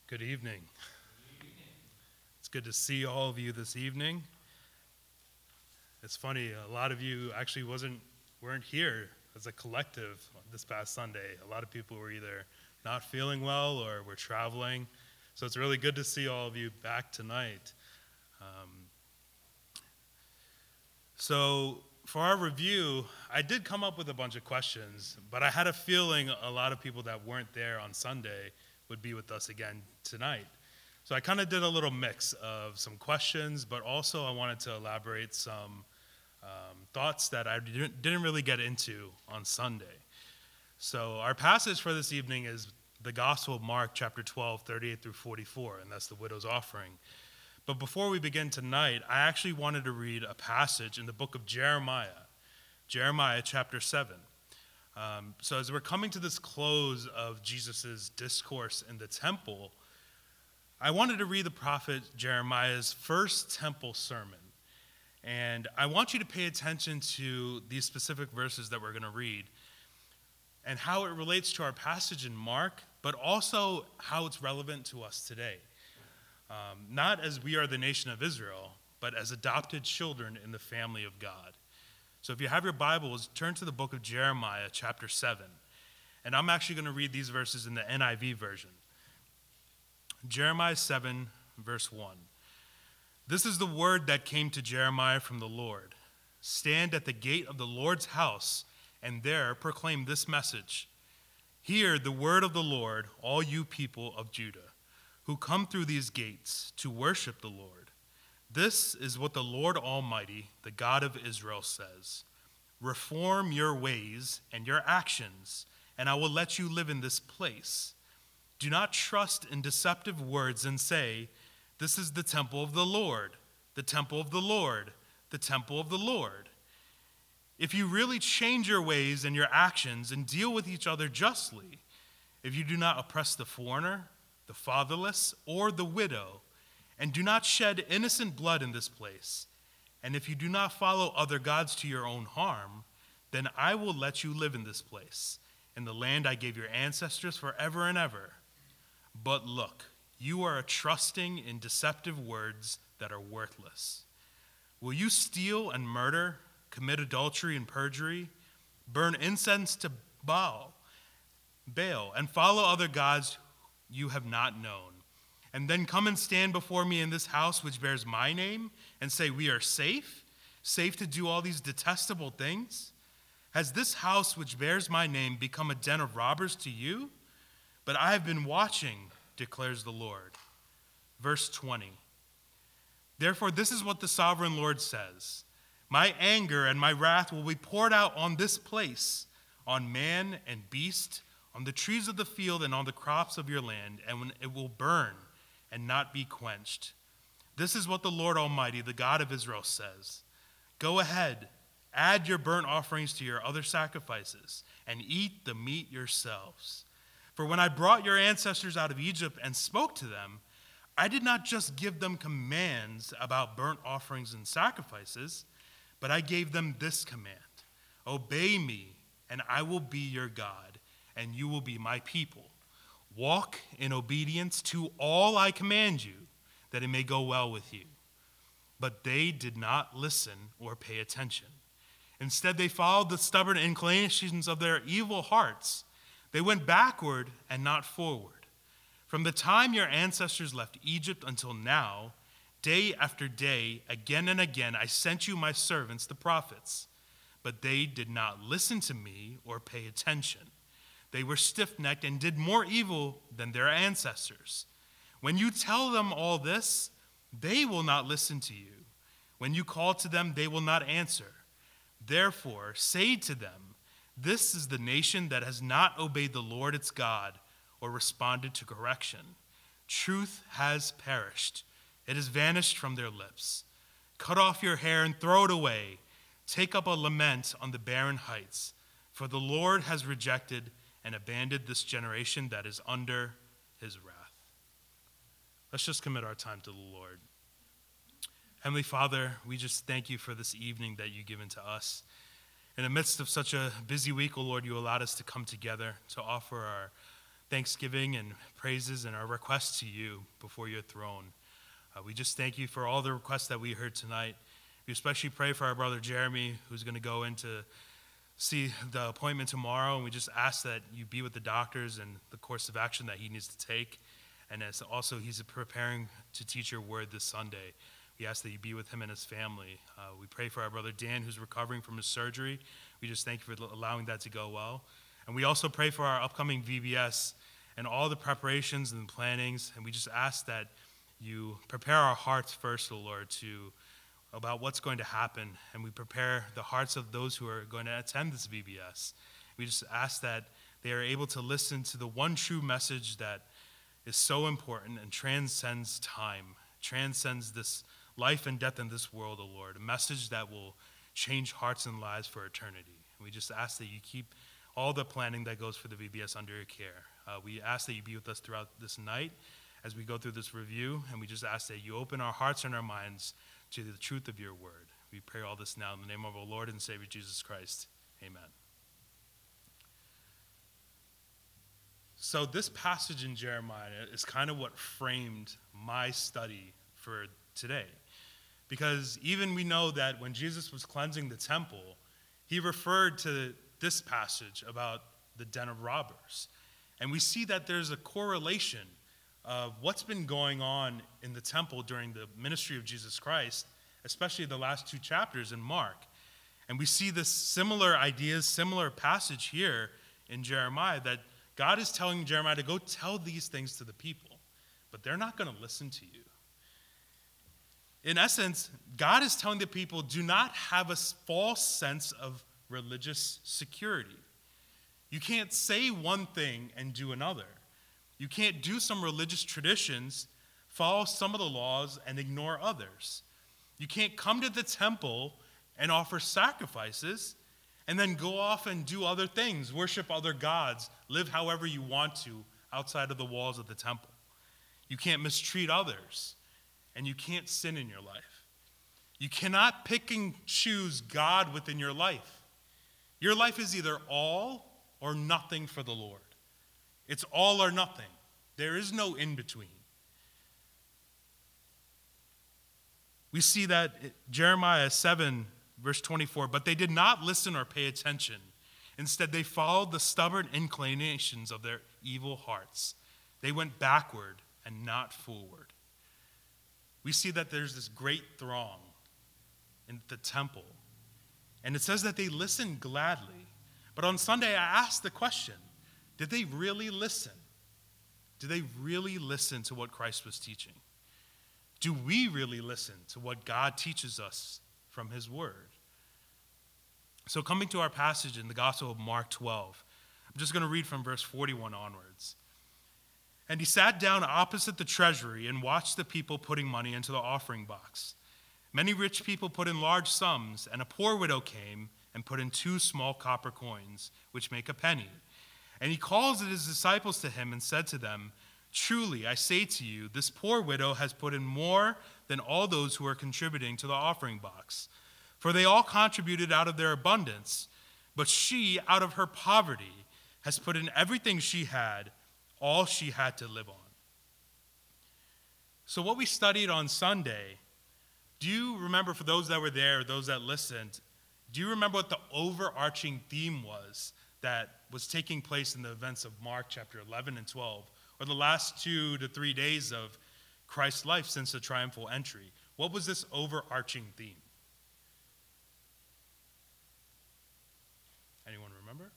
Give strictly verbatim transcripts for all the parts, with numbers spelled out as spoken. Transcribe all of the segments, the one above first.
Good evening. It's good to see all of you this evening. It's funny, a lot of you actually wasn't weren't here as a collective this past Sunday. A lot of people were either not feeling well or were traveling. So it's really good to see all of you back tonight. Um, so for our review, I did come up with a bunch of questions, but I had a feeling a lot of people that weren't there on Sunday would be with us again tonight. So I kind of did a little mix of some questions, but also I wanted to elaborate some um, thoughts that I didn't, didn't really get into on Sunday. So our passage for this evening is the Gospel of Mark, chapter twelve, thirty-eight through forty-four, and that's the widow's offering. But before we begin tonight, I actually wanted to read a passage in the book of Jeremiah, Jeremiah chapter seven. Um, so as we're coming to this close of Jesus' discourse in the temple, I wanted to read the prophet Jeremiah's first temple sermon. And I want you to pay attention to these specific verses that we're going to read and how it relates to our passage in Mark, but also how it's relevant to us today. Um, not as we are the nation of Israel, but as adopted children in the family of God. So if you have your Bibles, turn to the book of Jeremiah, chapter seven. And I'm actually going to read these verses in the N I V version. Jeremiah seven, verse one. This is the word that came to Jeremiah from the Lord. Stand at the gate of the Lord's house, and there proclaim this message. Hear the word of the Lord, all you people of Judah, who come through these gates to worship the Lord. This is what the Lord Almighty, the God of Israel, says. Reform your ways and your actions, and I will let you live in this place. Do not trust in deceptive words and say, this is the temple of the Lord, the temple of the Lord, the temple of the Lord. If you really change your ways and your actions and deal with each other justly, if you do not oppress the foreigner, the fatherless, or the widow, and do not shed innocent blood in this place, and if you do not follow other gods to your own harm, then I will let you live in this place, in the land I gave your ancestors forever and ever. But look, you are trusting in deceptive words that are worthless. Will you steal and murder, commit adultery and perjury, burn incense to Baal, Baal, and follow other gods you have not known, and then come and stand before me in this house which bears my name and say, we are safe, safe to do all these detestable things? Has this house which bears my name become a den of robbers to you? But I have been watching, declares the Lord. Verse twenty. Therefore, this is what the sovereign Lord says. My anger and my wrath will be poured out on this place, on man and beast, on the trees of the field and on the crops of your land, and it will burn and not be quenched. This is what the Lord Almighty, the God of Israel, says. Go ahead, add your burnt offerings to your other sacrifices, and eat the meat yourselves. For when I brought your ancestors out of Egypt and spoke to them, I did not just give them commands about burnt offerings and sacrifices, but I gave them this command. Obey me, and I will be your God, and you will be my people. Walk in obedience to all I command you, that it may go well with you. But they did not listen or pay attention. Instead, they followed the stubborn inclinations of their evil hearts. They went backward and not forward. From the time your ancestors left Egypt until now, day after day, again and again, I sent you my servants, the prophets, but they did not listen to me or pay attention. They were stiff-necked and did more evil than their ancestors. When you tell them all this, they will not listen to you. When you call to them, they will not answer. Therefore, say to them, this is the nation that has not obeyed the Lord its God or responded to correction. Truth has perished. It has vanished from their lips. Cut off your hair and throw it away. Take up a lament on the barren heights, for the Lord has rejected and abandoned this generation that is under his wrath. Let's just commit our time to the Lord. Heavenly Father, we just thank you for this evening that you've given to us. In the midst of such a busy week, O Lord, you allowed us to come together to offer our thanksgiving and praises and our requests to you before your throne. Uh, we just thank you for all the requests that we heard tonight. We especially pray for our brother Jeremy, who's going to go in to see the appointment tomorrow, and we just ask that you be with the doctors and the course of action that he needs to take. And as also he's preparing to teach your word this Sunday, we ask that you be with him and his family. Uh, we pray for our brother Dan, who's recovering from his surgery. We just thank you for allowing that to go well. And we also pray for our upcoming V B S and all the preparations and plannings. And we just ask that you prepare our hearts first, O Lord, to about what's going to happen. And we prepare the hearts of those who are going to attend this V B S. We just ask that they are able to listen to the one true message that is so important and transcends time, transcends this life and death in this world, O Lord, a message that will change hearts and lives for eternity. And we just ask that you keep all the planning that goes for the V B S under your care. Uh, we ask that you be with us throughout this night as we go through this review, and we just ask that you open our hearts and our minds to the truth of your word. We pray all this now in the name of our Lord and Savior Jesus Christ. Amen. So this passage in Jeremiah is kind of what framed my study for today. Because even we know that when Jesus was cleansing the temple, he referred to this passage about the den of robbers. And we see that there's a correlation of what's been going on in the temple during the ministry of Jesus Christ, especially the last two chapters in Mark. And we see this similar ideas, similar passage here in Jeremiah, that God is telling Jeremiah to go tell these things to the people, but they're not going to listen to you. In essence, God is telling the people, do not have a false sense of religious security. You can't say one thing and do another. You can't do some religious traditions, follow some of the laws, and ignore others. You can't come to the temple and offer sacrifices and then go off and do other things, worship other gods, live however you want to outside of the walls of the temple. You can't mistreat others, and you can't sin in your life. You cannot pick and choose God within your life. Your life is either all or nothing for the Lord. It's all or nothing. There is no in-between. We see that Jeremiah seven, verse twenty-four, but they did not listen or pay attention. Instead, they followed the stubborn inclinations of their evil hearts. They went backward and not forward. We see that there's this great throng in the temple. And it says that they listened gladly. But on Sunday, I asked the question, did they really listen? Did they really listen to what Christ was teaching? Do we really listen to what God teaches us from his word? So coming to our passage in the Gospel of Mark twelve, I'm just going to read from verse forty-one onwards. And he sat down opposite the treasury and watched the people putting money into the offering box. Many rich people put in large sums, and a poor widow came and put in two small copper coins, which make a penny. And he calls his disciples to him and said to them, truly, I say to you, this poor widow has put in more than all those who are contributing to the offering box. For they all contributed out of their abundance, but she, out of her poverty, has put in everything she had, all she had to live on. So what we studied on Sunday, do you remember, for those that were there, those that listened, do you remember what the overarching theme was that was taking place in the events of Mark chapter eleven and twelve, or the last two to three days of Christ's life since the triumphal entry? What was this overarching theme? Anyone remember?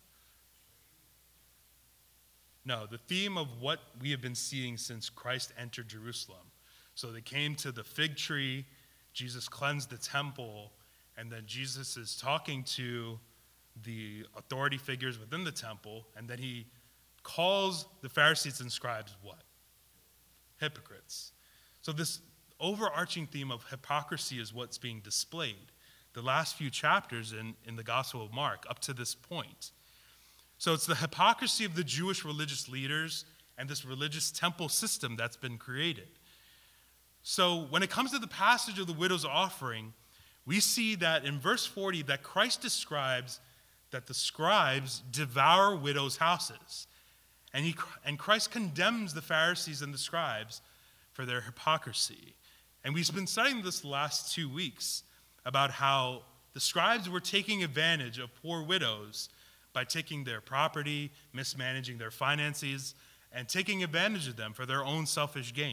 No, the theme of what we have been seeing since Christ entered Jerusalem. So they came to the fig tree, Jesus cleansed the temple, and then Jesus is talking to the authority figures within the temple, and then he calls the Pharisees and scribes what? Hypocrites. So this overarching theme of hypocrisy is what's being displayed the last few chapters in, in the Gospel of Mark up to this point. So it's the hypocrisy of the Jewish religious leaders and this religious temple system that's been created. So when it comes to the passage of the widow's offering, we see that in verse forty that Christ describes that the scribes devour widows' houses. And, he, and Christ condemns the Pharisees and the scribes for their hypocrisy. And we've been studying this last two weeks about how the scribes were taking advantage of poor widows by taking their property, mismanaging their finances, and taking advantage of them for their own selfish gain.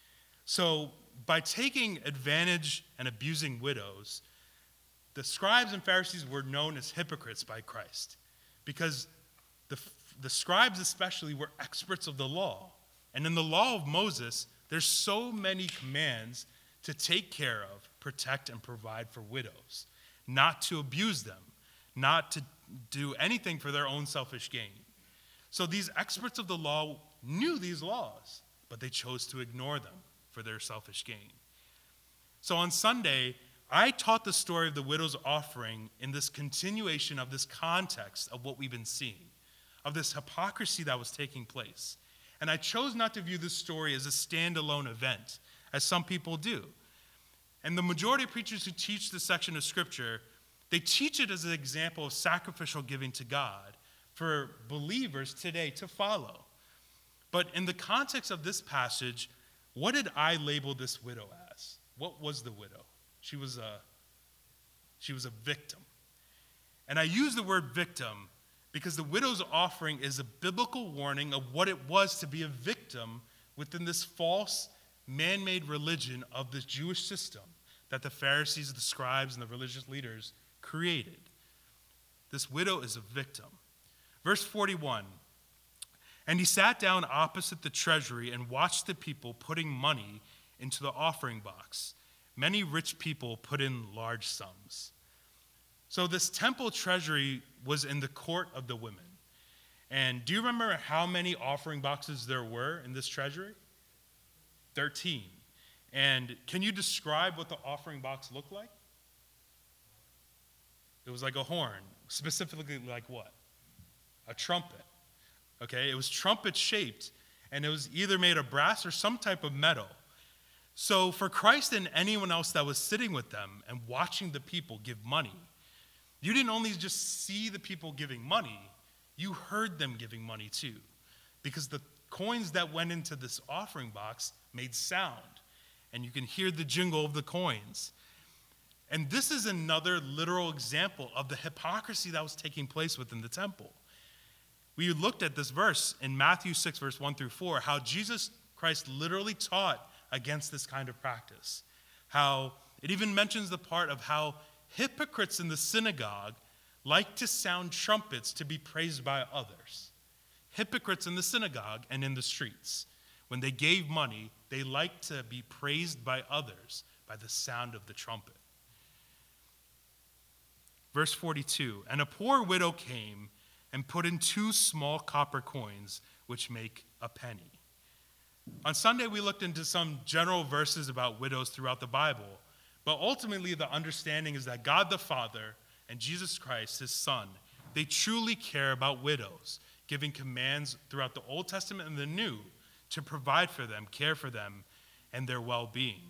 So by taking advantage and abusing widows, the scribes and Pharisees were known as hypocrites by Christ, because the, the scribes especially were experts of the law. And in the law of Moses, there's so many commands to take care of, protect, and provide for widows, not to abuse them, not to do anything for their own selfish gain. So these experts of the law knew these laws, but they chose to ignore them for their selfish gain. So on Sunday, I taught the story of the widow's offering in this continuation of this context of what we've been seeing, of this hypocrisy that was taking place. And I chose not to view this story as a standalone event, as some people do. And the majority of preachers who teach this section of Scripture, they teach it as an example of sacrificial giving to God for believers today to follow. But in the context of this passage, what did I label this widow as? What was the widow? She was a, she was a victim. And I use the word victim because the widow's offering is a biblical warning of what it was to be a victim within this false, man-made religion of the Jewish system that the Pharisees, the scribes, and the religious leaders created. This widow is a victim. Verse forty-one, and he sat down opposite the treasury and watched the people putting money into the offering box. Many rich people put in large sums. So this temple treasury was in the court of the women. And do you remember how many offering boxes there were in this treasury? thirteen. And can you describe what the offering box looked like? It was like a horn. Specifically like what? A trumpet. Okay, it was trumpet shaped, and it was either made of brass or some type of metal. So for Christ and anyone else that was sitting with them and watching the people give money, you didn't only just see the people giving money, you heard them giving money too. Because the coins that went into this offering box made sound, and you can hear the jingle of the coins. And this is another literal example of the hypocrisy that was taking place within the temple. We looked at this verse in Matthew six, verse one through four, how Jesus Christ literally taught against this kind of practice. How it even mentions the part of how hypocrites in the synagogue like to sound trumpets to be praised by others. Hypocrites in the synagogue and in the streets, when they gave money, they liked to be praised by others by the sound of the trumpet. Verse forty-two, and a poor widow came and put in two small copper coins, which make a penny. On Sunday, we looked into some general verses about widows throughout the Bible, but ultimately the understanding is that God the Father and Jesus Christ, his Son, they truly care about widows, giving commands throughout the Old Testament and the New to provide for them, care for them, and their well-being.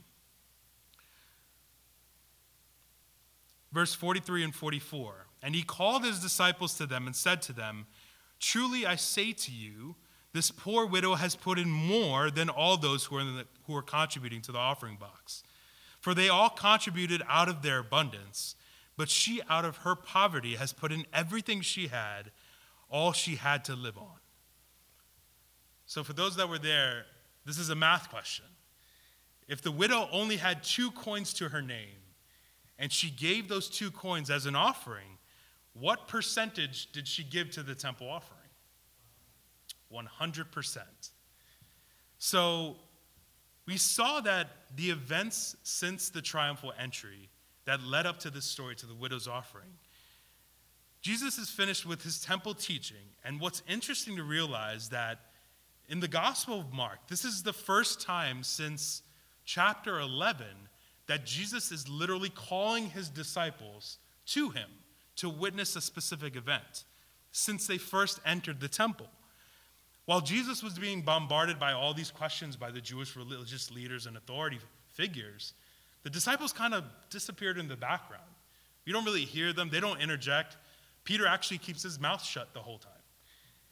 Verse forty-three and forty-four, and he called his disciples to them and said to them, truly I say to you, this poor widow has put in more than all those who are, in the, who are contributing to the offering box. For they all contributed out of their abundance, but she out of her poverty has put in everything she had, all she had to live on. So for those that were there, this is a math question. If the widow only had two coins to her name, and she gave those two coins as an offering, what percentage did she give to the temple offering? one hundred percent. So we saw that the events since the triumphal entry that led up to this story, to the widow's offering, Jesus is finished with his temple teaching. And what's interesting to realize that in the Gospel of Mark, this is the first time since chapter eleven that Jesus is literally calling his disciples to him to witness a specific event since they first entered the temple. While Jesus was being bombarded by all these questions by the Jewish religious leaders and authority figures, the disciples kind of disappeared in the background. You don't really hear them. They don't interject. Peter actually keeps his mouth shut the whole time.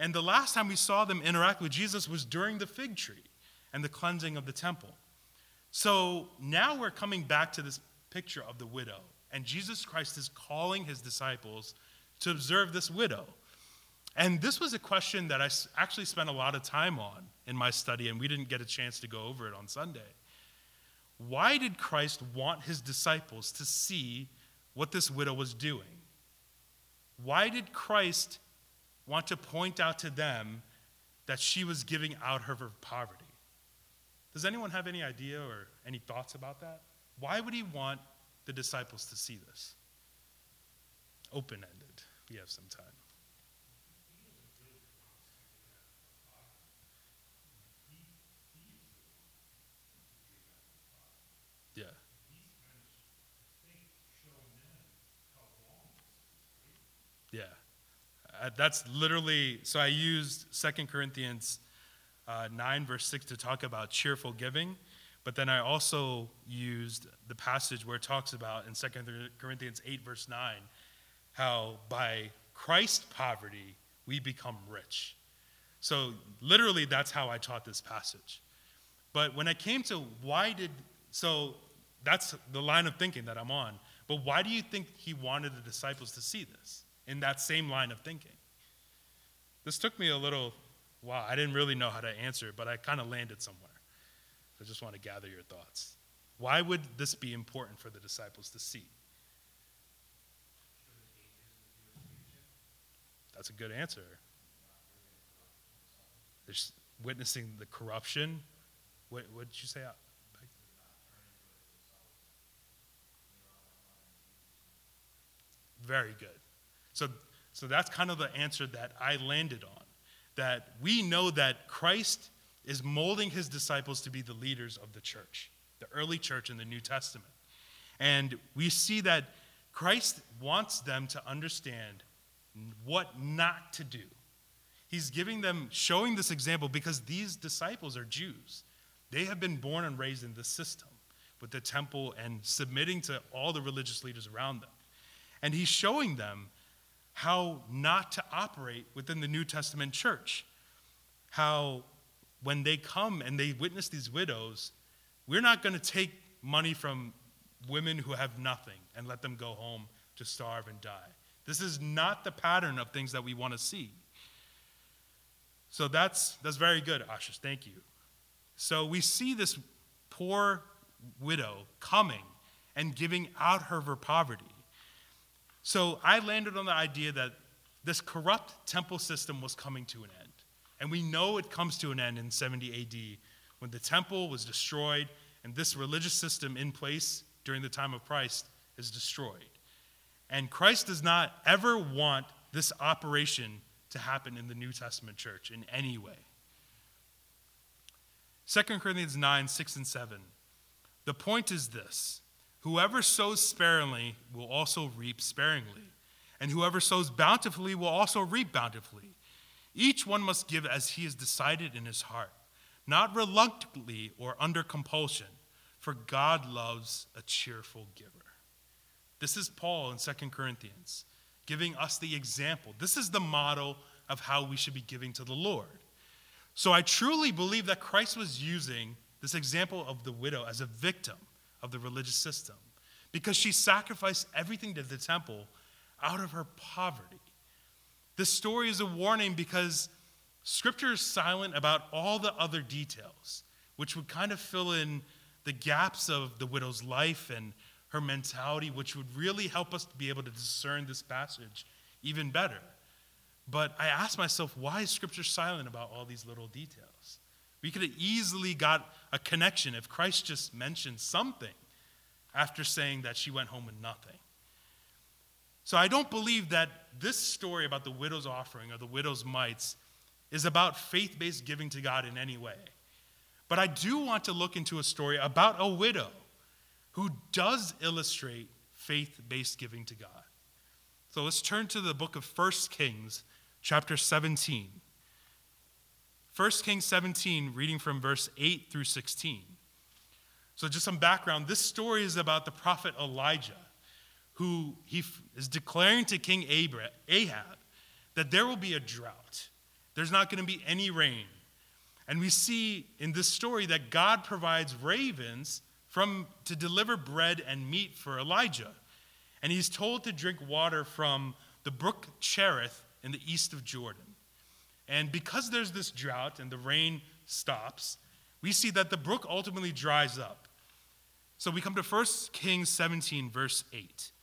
And the last time we saw them interact with Jesus was during the fig tree and the cleansing of the temple. So now we're coming back to this picture of the widow. And Jesus Christ is calling his disciples to observe this widow. And this was a question that I actually spent a lot of time on in my study, and we didn't get a chance to go over it on Sunday. Why did Christ want his disciples to see what this widow was doing? Why did Christ want to point out to them that she was giving out of her poverty? Does anyone have any idea or any thoughts about that? Why would he want the disciples to see this? Open-ended. We have some time. Yeah. Yeah. Uh, that's literally, so I used Second Corinthians uh, nine, verse six to talk about cheerful giving, but then I also used the passage where it talks about in Second Corinthians eight, verse nine, how by Christ's poverty we become rich. So literally that's how I taught this passage. But when it came to why did, so that's the line of thinking that I'm on, but why do you think he wanted the disciples to see this in that same line of thinking? This took me a little while. I didn't really know how to answer it, but I kind of landed somewhere. I just want to gather your thoughts. Why would this be important for the disciples to see? That's a good answer. They're witnessing the corruption. What, what did you say? Very good. So, so that's kind of the answer that I landed on. That we know that Christ is molding his disciples to be the leaders of the church, the early church in the New Testament. And we see that Christ wants them to understand what not to do. He's giving them, showing this example because these disciples are Jews. They have been born and raised in this system with the temple and submitting to all the religious leaders around them. And he's showing them how not to operate within the New Testament church. How when they come and they witness these widows, we're not going to take money from women who have nothing and let them go home to starve and die. This is not the pattern of things that we want to see. So that's that's very good, Ashish. Thank you. So we see this poor widow coming and giving out of her poverty. So I landed on the idea that this corrupt temple system was coming to an end. And we know it comes to an end in seventy A D when the temple was destroyed and this religious system in place during the time of Christ is destroyed. And Christ does not ever want this operation to happen in the New Testament church in any way. Second Corinthians nine, six and seven. The point is this: whoever sows sparingly will also reap sparingly, and whoever sows bountifully will also reap bountifully. Each one must give as he has decided in his heart, not reluctantly or under compulsion, for God loves a cheerful giver. This is Paul in Second Corinthians, giving us the example. This is the model of how we should be giving to the Lord. So I truly believe that Christ was using this example of the widow as a victim of the religious system because she sacrificed everything to the temple out of her poverty. This story is a warning because Scripture is silent about all the other details, which would kind of fill in the gaps of the widow's life and her mentality, which would really help us to be able to discern this passage even better. But I asked myself, why is Scripture silent about all these little details? We could have easily got a connection if Christ just mentioned something after saying that she went home with nothing. So I don't believe that this story about the widow's offering or the widow's mites is about faith-based giving to God in any way. But I do want to look into a story about a widow who does illustrate faith-based giving to God. So let's turn to the book of First Kings, chapter seventeen. First Kings seventeen, reading from verse eight through sixteen. So just some background. This story is about the prophet Elijah, who he is declaring to King Ahab that there will be a drought. There's not going to be any rain. And we see in this story that God provides ravens from to deliver bread and meat for Elijah. And he's told to drink water from the brook Cherith in the east of Jordan. And because there's this drought and the rain stops, we see that the brook ultimately dries up. So we come to First Kings seventeen, verse eight.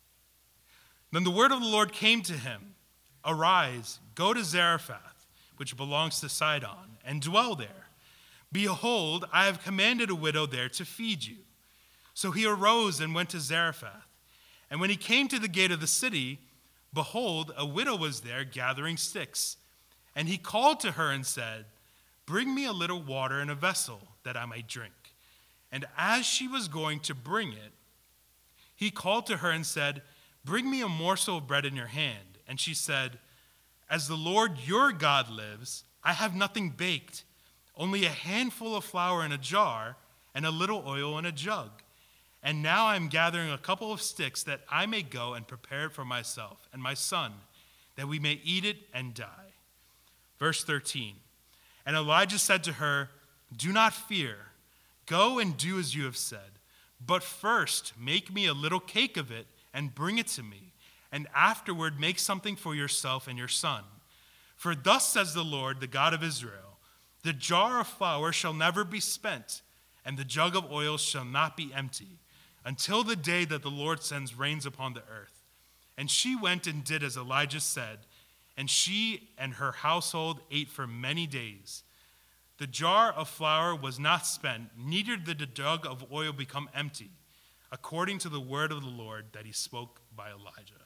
Then the word of the Lord came to him, "Arise, go to Zarephath, which belongs to Sidon, and dwell there. Behold, I have commanded a widow there to feed you." So he arose and went to Zarephath. And when he came to the gate of the city, behold, a widow was there gathering sticks. And he called to her and said, "Bring me a little water in a vessel, that I might drink." And as she was going to bring it, he called to her and said, "Bring me a morsel of bread in your hand." And she said, "As the Lord your God lives, I have nothing baked, only a handful of flour in a jar and a little oil in a jug. And now I am gathering a couple of sticks that I may go and prepare it for myself and my son, that we may eat it and die." Verse thirteen, and Elijah said to her, "Do not fear. Go and do as you have said. But first make me a little cake of it and bring it to me. And afterward make something for yourself and your son. For thus says the Lord, the God of Israel, the jar of flour shall never be spent, and the jug of oil shall not be empty, until the day that the Lord sends rains upon the earth." And she went and did as Elijah said, and she and her household ate for many days. The jar of flour was not spent, neither did the jug of oil become empty, according to the word of the Lord that he spoke by Elijah.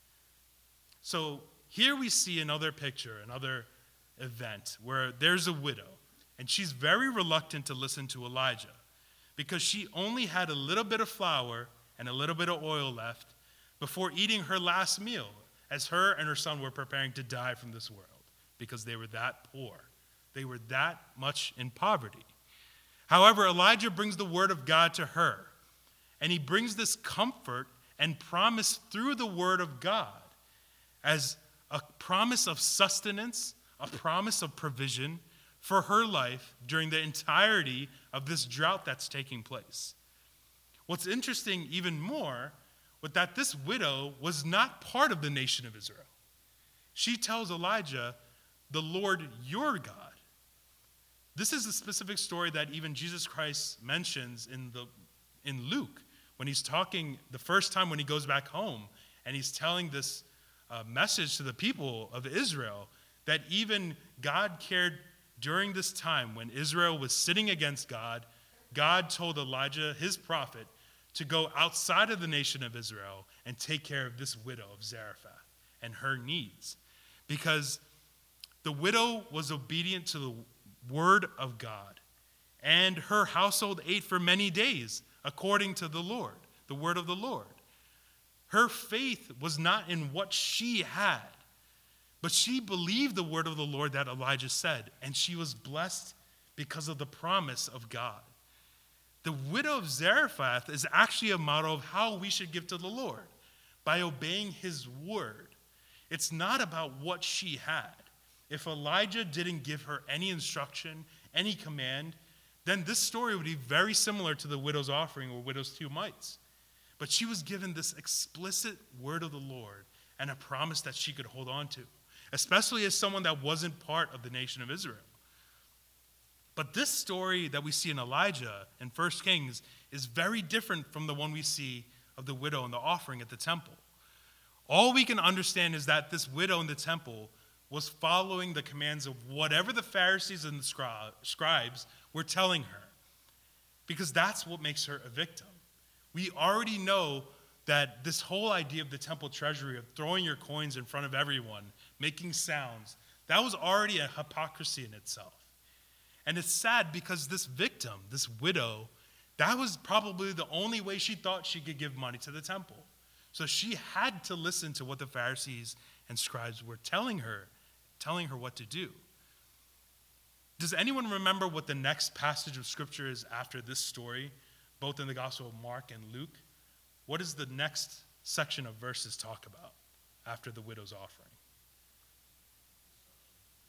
So here we see another picture, another event, where there's a widow, and she's very reluctant to listen to Elijah, because she only had a little bit of flour and a little bit of oil left before eating her last meal, as her and her son were preparing to die from this world, because they were that poor. They were that much in poverty. However, Elijah brings the word of God to her, and he brings this comfort and promise through the word of God as a promise of sustenance, a promise of provision for her life during the entirety of this drought that's taking place. What's interesting even more was that this widow was not part of the nation of Israel. She tells Elijah, "The Lord your God." This is a specific story that even Jesus Christ mentions in the in Luke when he's talking the first time when he goes back home, and he's telling this uh, message to the people of Israel that even God cared during this time when Israel was sitting against God. God told Elijah, his prophet, to go outside of the nation of Israel and take care of this widow of Zarephath and her needs, because the widow was obedient to the word of God, and her household ate for many days according to the Lord, the word of the Lord. Her faith was not in what she had, but she believed the word of the Lord that Elijah said, and she was blessed because of the promise of God. The widow of Zarephath is actually a model of how we should give to the Lord, by obeying his word. It's not about what she had. If Elijah didn't give her any instruction, any command, then this story would be very similar to the widow's offering or widow's two mites. But she was given this explicit word of the Lord and a promise that she could hold on to, especially as someone that wasn't part of the nation of Israel. But this story that we see in Elijah in First Kings is very different from the one we see of the widow and the offering at the temple. All we can understand is that this widow in the temple was following the commands of whatever the Pharisees and the scribes were telling her, because that's what makes her a victim. We already know that this whole idea of the temple treasury, of throwing your coins in front of everyone, making sounds, that was already a hypocrisy in itself. And it's sad because this victim, this widow, that was probably the only way she thought she could give money to the temple. So she had to listen to what the Pharisees and scribes were telling her, telling her what to do. Does anyone remember what the next passage of Scripture is after this story, both in the Gospel of Mark and Luke? What does the next section of verses talk about after the widow's offering?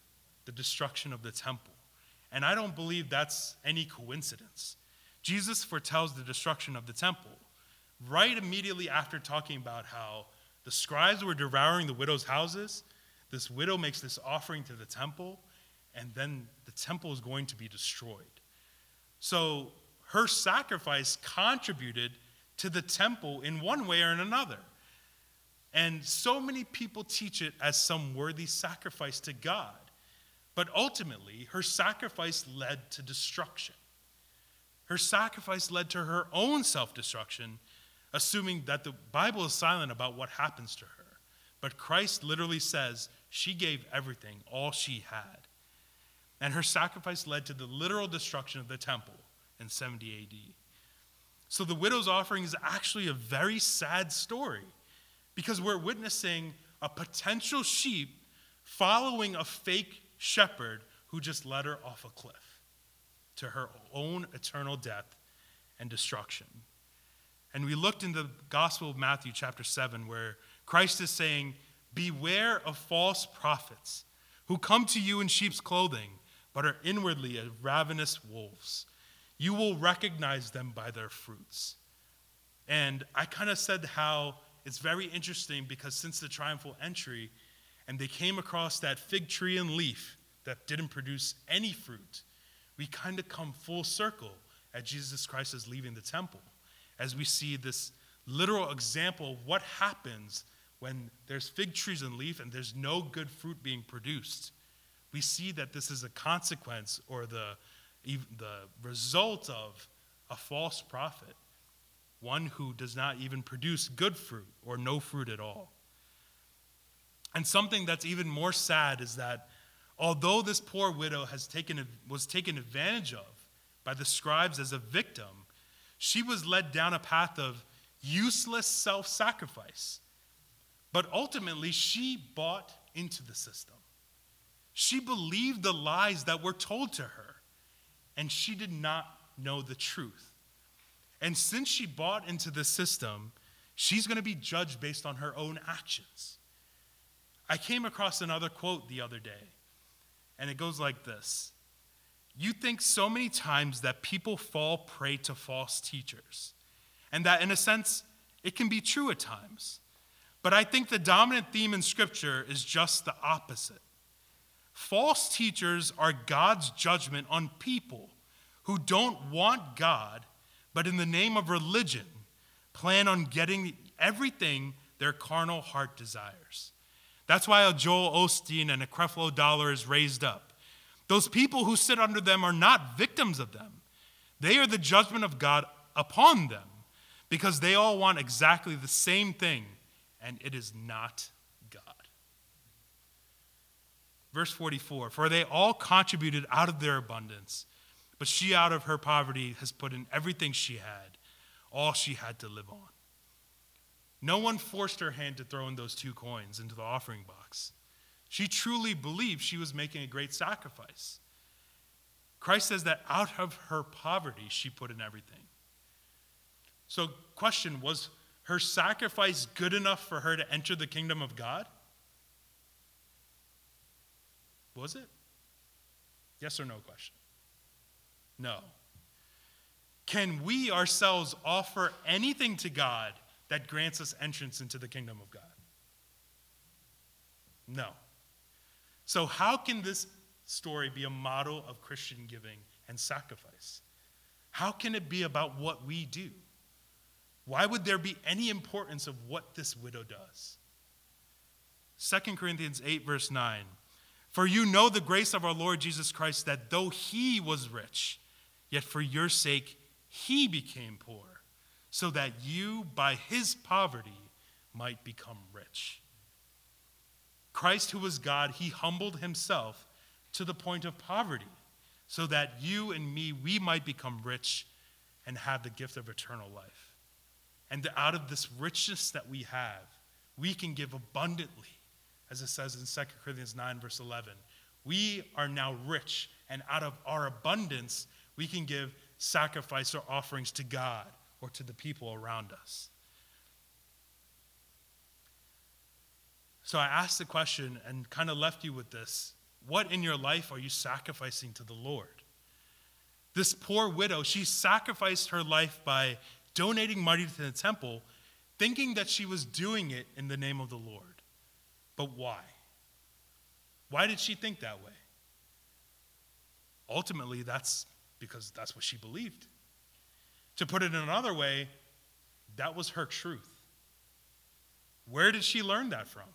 the destruction of the temple. And I don't believe that's any coincidence. Jesus foretells the destruction of the temple right immediately after talking about how the scribes were devouring the widow's houses. This widow makes this offering to the temple, and then the temple is going to be destroyed. So her sacrifice contributed to the temple in one way or in another. And so many people teach it as some worthy sacrifice to God. But ultimately, her sacrifice led to destruction. Her sacrifice led to her own self-destruction, assuming that the Bible is silent about what happens to her. But Christ literally says she gave everything, all she had. And her sacrifice led to the literal destruction of the temple in seventy A D. So the widow's offering is actually a very sad story, because we're witnessing a potential sheep following a fake shepherd who just led her off a cliff to her own eternal death and destruction. And we looked in the Gospel of Matthew chapter seven, where Christ is saying, beware of false prophets who come to you in sheep's clothing, but are inwardly as ravenous wolves. You will recognize them by their fruits. And I kind of said how it's very interesting, because since the triumphal entry, and they came across that fig tree and leaf that didn't produce any fruit, we kind of come full circle at Jesus Christ is leaving the temple, as we see this literal example of what happens when there's fig trees and leaf and there's no good fruit being produced. We see that this is a consequence, or the, the result of a false prophet, one who does not even produce good fruit or no fruit at all. And something that's even more sad is that although this poor widow has taken, was taken advantage of by the scribes as a victim, she was led down a path of useless self-sacrifice. But ultimately, she bought into the system. She believed the lies that were told to her, and she did not know the truth. And since she bought into the system, she's going to be judged based on her own actions. I came across another quote the other day, and it goes like this. You think so many times that people fall prey to false teachers, and that in a sense, it can be true at times. But I think the dominant theme in Scripture is just the opposite. False teachers are God's judgment on people who don't want God, but in the name of religion, plan on getting everything their carnal heart desires. That's why a Joel Osteen and a Creflo Dollar is raised up. Those people who sit under them are not victims of them. They are the judgment of God upon them, because they all want exactly the same thing, and it is not God. Verse forty-four, for they all contributed out of their abundance, but she out of her poverty has put in everything she had, all she had to live on. No one forced her hand to throw in those two coins into the offering box. She truly believed she was making a great sacrifice. Christ says that out of her poverty, she put in everything. So, question, was her sacrifice good enough for her to enter the kingdom of God? Was it? Yes or no question? No. Can we ourselves offer anything to God that grants us entrance into the kingdom of God? No. So how can this story be a model of Christian giving and sacrifice? How can it be about what we do? Why would there be any importance of what this widow does? Second Corinthians eight, verse nine. For you know the grace of our Lord Jesus Christ, that though he was rich, yet for your sake he became poor, so that you by his poverty might become rich. Christ, who was God, he humbled himself to the point of poverty, so that you and me, we might become rich and have the gift of eternal life. And out of this richness that we have, we can give abundantly, as it says in Second Corinthians nine, verse eleven. We are now rich, and out of our abundance, we can give sacrifice or offerings to God or to the people around us. So I asked the question and kind of left you with this. What in your life are you sacrificing to the Lord? This poor widow, she sacrificed her life by donating money to the temple, thinking that she was doing it in the name of the Lord. But why? Why did she think that way? Ultimately, that's because that's what she believed. To put it in another way, that was her truth. Where did she learn that from?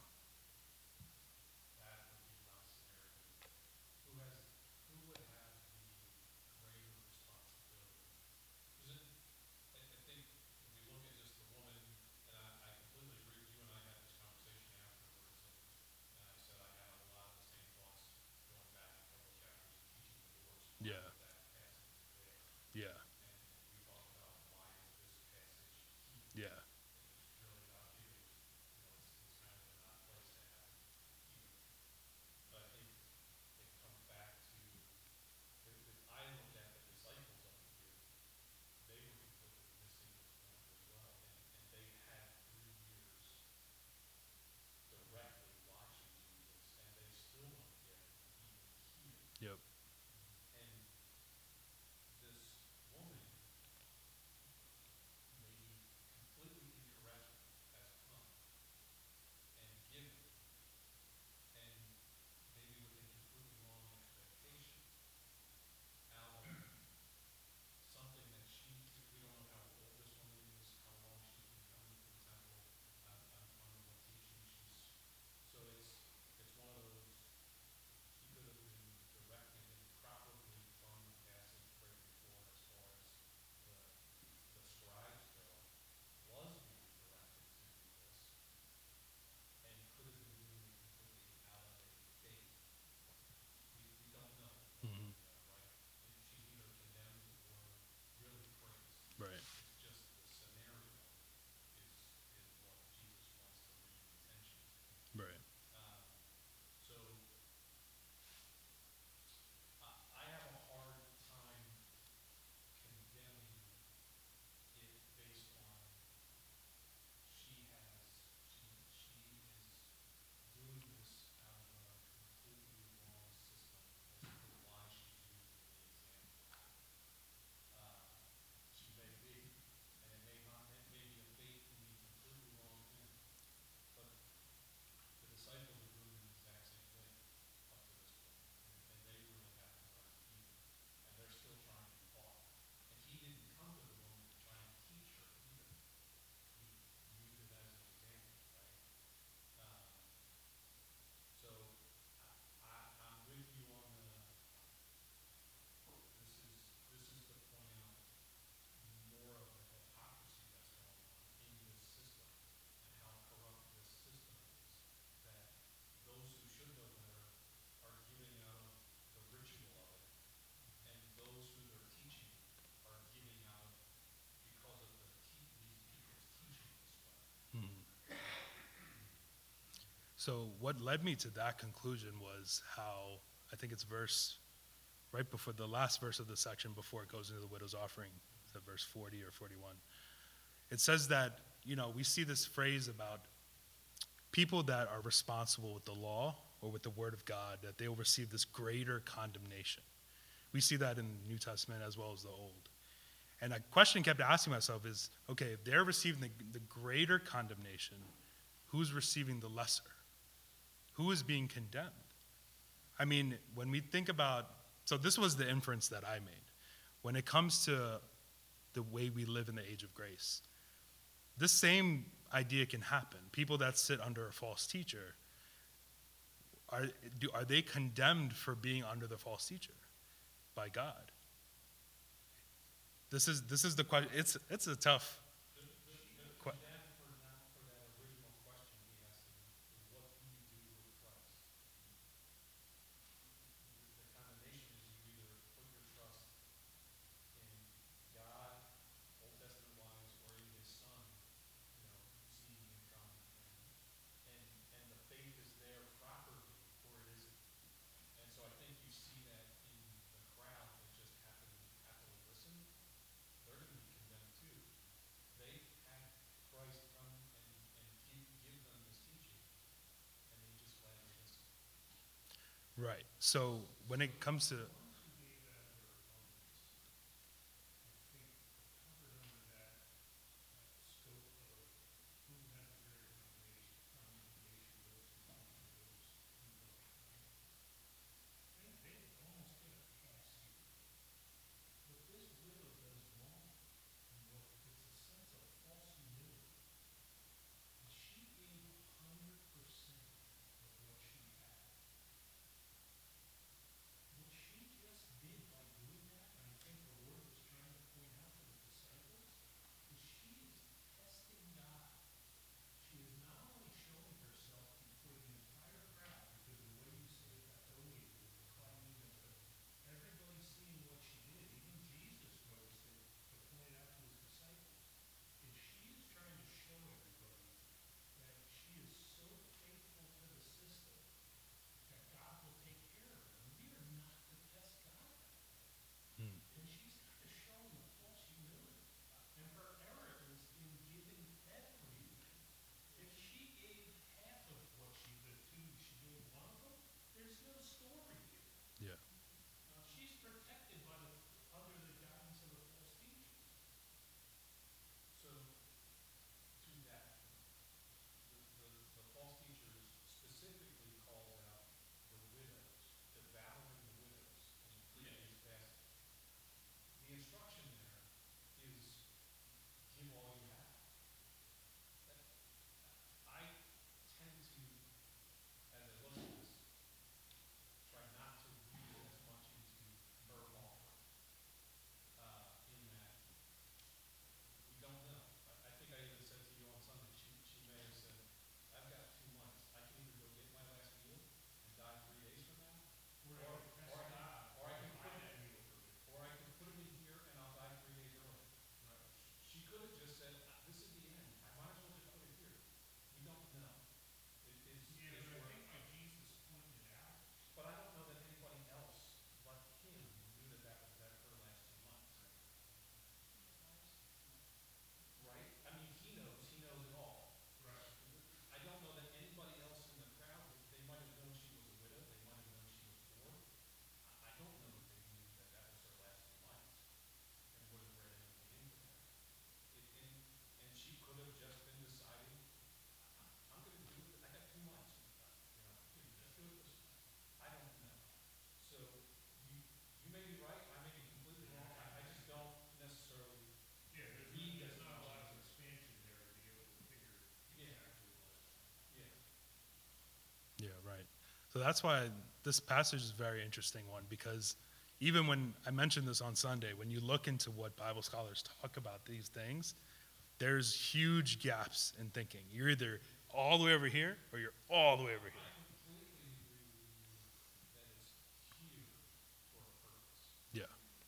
Yeah, yeah, yeah, yep, hmm, right, right, hmm. So what led me to that conclusion was how, I think it's verse, right before the last verse of the section before it goes into the widow's offering, is that verse forty or forty-one? It says that, you know, we see this phrase about people that are responsible with the law or with the word of God, that they will receive this greater condemnation. We see that in the New Testament as well as the Old. And a question I kept asking myself is, okay, if they're receiving the, the greater condemnation, who's receiving the lesser? Who is being condemned? I mean, when we think about, so this was the inference that I made. When it comes to the way we live in the age of grace, this same idea can happen. People that sit under a false teacher, are, do, are they condemned for being under the false teacher by God? This is this is the question. It's it's a tough question. Right. So when it comes to yeah. Yeah, right. So that's why this passage is a very interesting one, because even when I mentioned this on Sunday, when you look into what Bible scholars talk about these things, there's huge gaps in thinking. You're either all the way over here or you're all the way over here. Yeah.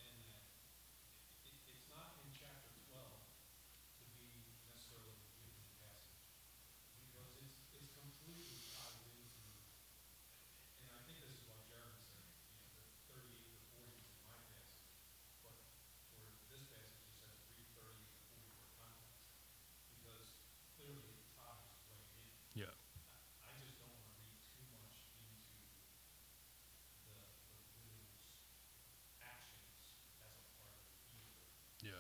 Yeah. Yeah.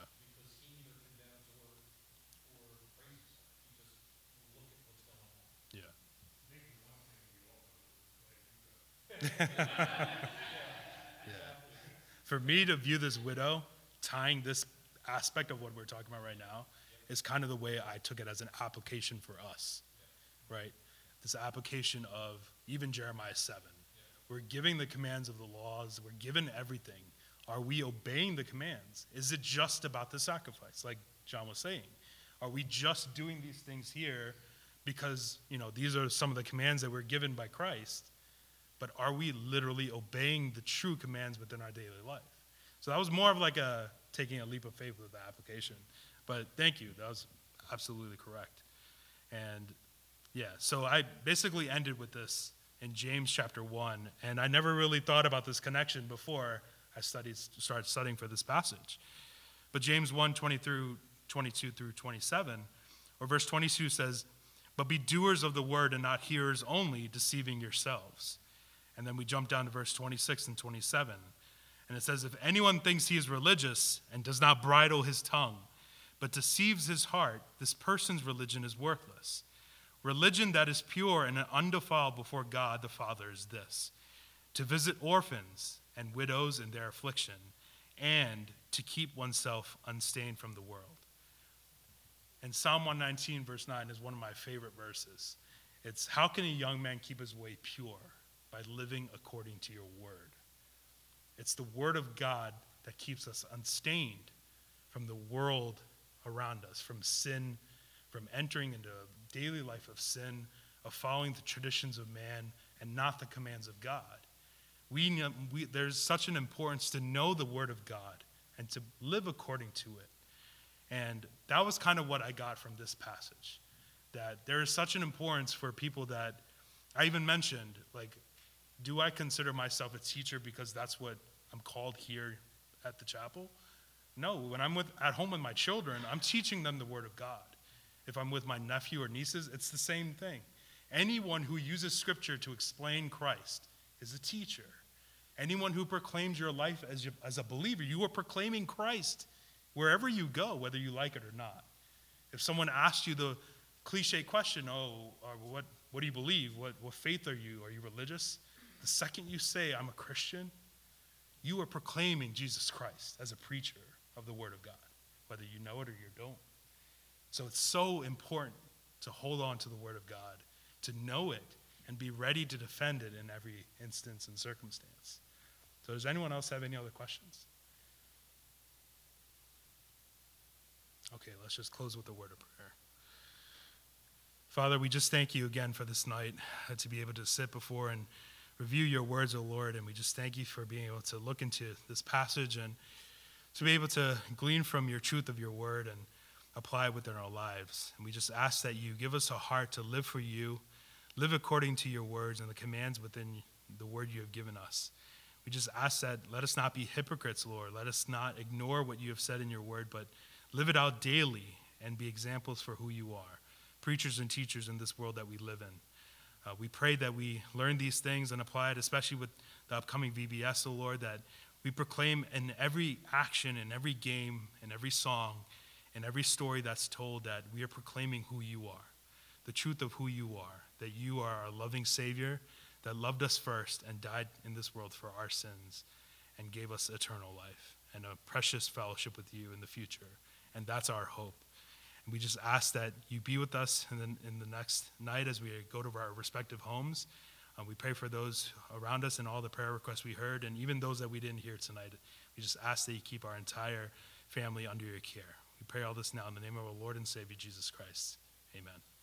Yeah. Yeah. For me to view this widow, tying this aspect of what we're talking about right now, is kind of the way I took it as an application for us, right? This application of even Jeremiah seven. We're giving the commands of the laws, we're given everything. Are we obeying the commands? Is it just about the sacrifice, like John was saying? Are we just doing these things here because, you know, these are some of the commands that we're given by Christ? But are we literally obeying the true commands within our daily life? So that was more of like a taking a leap of faith with the application. But thank you, that was absolutely correct. And yeah, so I basically ended with this in James chapter one, and I never really thought about this connection before I studied started studying for this passage. But James one, twenty through twenty-two through twenty-seven, or verse twenty-two says, "But be doers of the word and not hearers only, deceiving yourselves. And then we jump down to verse twenty-six and twenty-seven. And it says, if anyone thinks he is religious and does not bridle his tongue, but deceives his heart, this person's religion is worthless. Religion that is pure and undefiled before God the Father is this: to visit orphans and widows in their affliction, and to keep oneself unstained from the world. And Psalm one nineteen, verse nine, is one of my favorite verses. It's, how can a young man keep his way pure? By living according to your word. It's the word of God that keeps us unstained from the world around us, from sin, from entering into a daily life of sin, of following the traditions of man and not the commands of God. We, we, there's such an importance to know the word of God and to live according to it. And that was kind of what I got from this passage, that there is such an importance for people that, I even mentioned, like, do I consider myself a teacher because that's what I'm called here at the chapel? No, when I'm with, at home with my children, I'm teaching them the word of God. If I'm with my nephew or nieces, it's the same thing. Anyone who uses scripture to explain Christ is a teacher. Anyone who proclaims your life as, you, as a believer, you are proclaiming Christ wherever you go, whether you like it or not. If someone asks you the cliche question, oh, uh, what, what do you believe? What, what faith are you? Are you religious? The second you say, I'm a Christian, you are proclaiming Jesus Christ as a preacher of the word of God, whether you know it or you don't. So it's so important to hold on to the word of God, to know it, and be ready to defend it in every instance and circumstance. So does anyone else have any other questions? Okay, let's just close with a word of prayer. Father, we just thank you again for this night, uh, to be able to sit before and review your words, O Lord, and we just thank you for being able to look into this passage and to be able to glean from your truth of your word and apply it within our lives. And we just ask that you give us a heart to live for you, live according to your words and the commands within the word you have given us. We just ask that let us not be hypocrites, Lord. Let us not ignore what you have said in your word, but live it out daily and be examples for who you are, preachers and teachers in this world that we live in. Uh, we pray that we learn these things and apply it, especially with the upcoming V B S, O Lord, that we proclaim in every action, in every game, in every song, in every story that's told, that we are proclaiming who you are, the truth of who you are, that you are our loving Savior that loved us first and died in this world for our sins and gave us eternal life and a precious fellowship with you in the future. And that's our hope. And we just ask that you be with us in the, in the next night as we go to our respective homes. Uh, we pray for those around us and all the prayer requests we heard, and even those that we didn't hear tonight. We just ask that you keep our entire family under your care. We pray all this now in the name of our Lord and Savior, Jesus Christ. Amen.